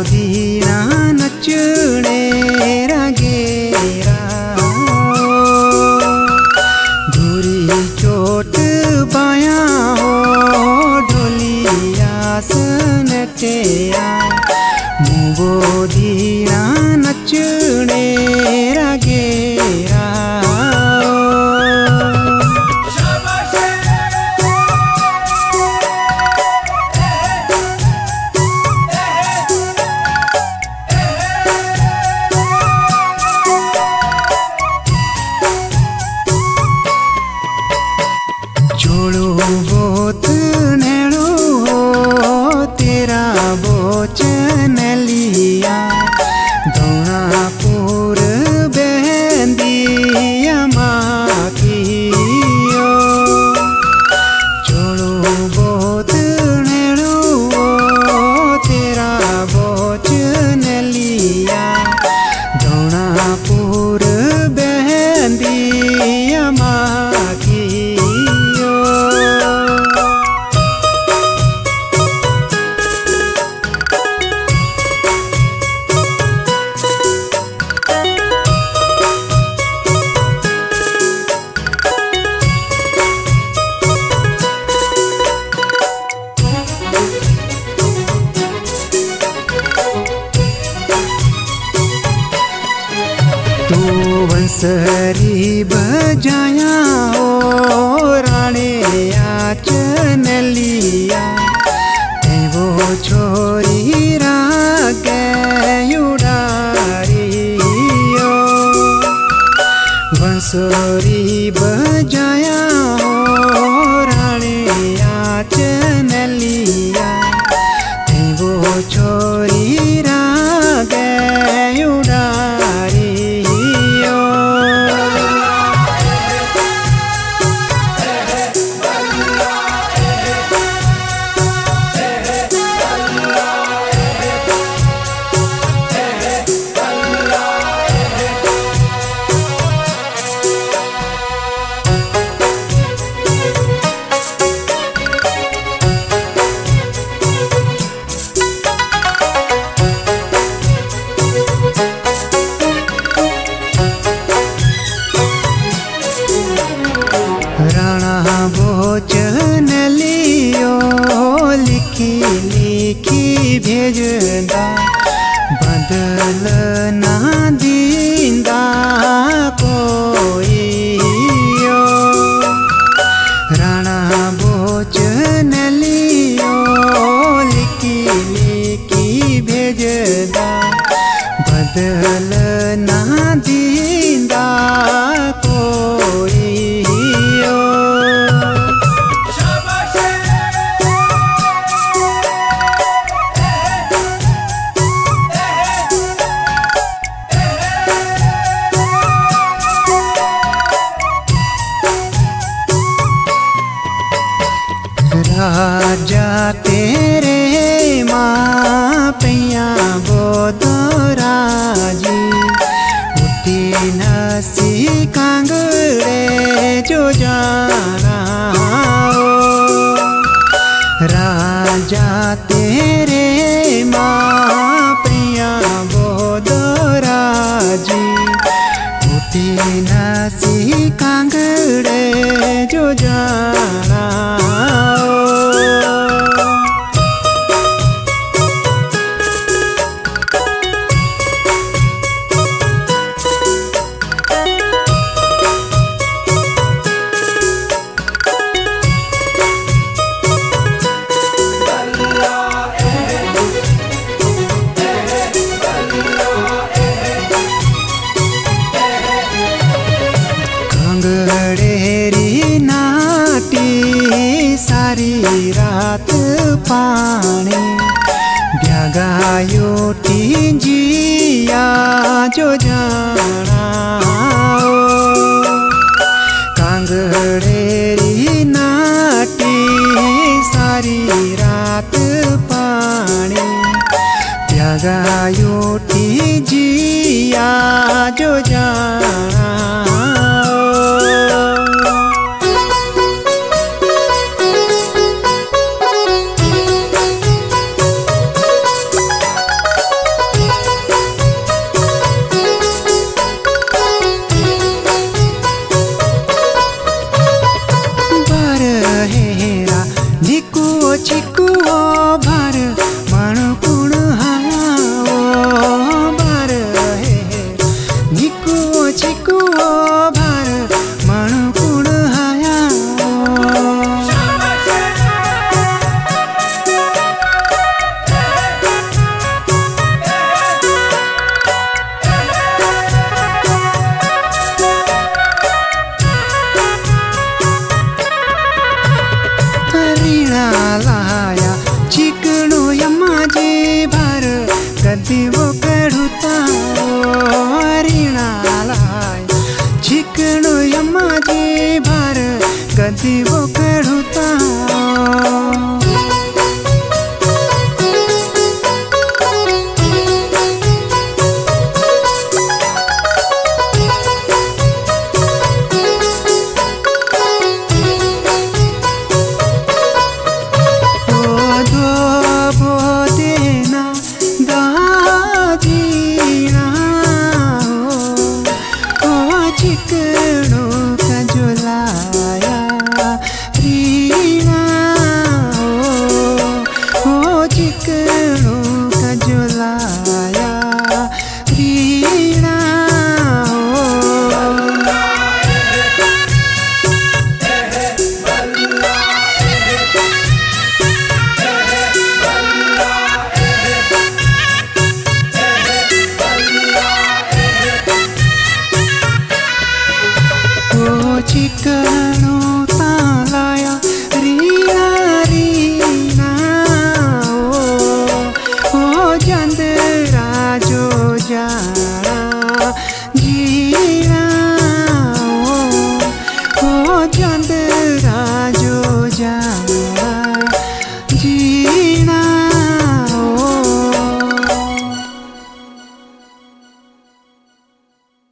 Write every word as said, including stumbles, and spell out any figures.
दीना नचने रागेरा धुरी चोट बाया हो ढोलिया सनटेया मुबो दीना नचने रागेरा जोड़ो बोत नेड़ो हो तेरा बोचन लिया दौड़ा पूर बहंदिया माखियो जोड़ो बोत नेड़ो हो तेरा बोचन लिया दौड़ा पूर बहंदिया माखियो तो बंसरी बजाया हो राणे आचन लिया वो छोरी रागे उड़ारियो बंसरी बजाया हो राणे आचन लिया वो छोरी रागे उड़ारियो राणा बोचन लियो लिखी लिखी भेजदा बदल ना दींदा कोई यो राणा बोचन लियो लिखी लिखी भेजदा बदल ना दींदा कोई राजा तेरे माँ पैया बोदराजी उठी नसी कांगड़े जो जाना हो राजा तेरे माँ पैया बोदराजी उठी नसी कांगड़े जो जाना कांगड़ेरी नाटी सारी रात पानी ब्यागायो जिया जो जाना हो कांगड़ेरी नाटी सारी रात पानी ब्यागायो जिया जो जाना कति वो कढ़ुता रिणालाय चिकनो यम्मा जी भर कति वो कढ़ुता चिक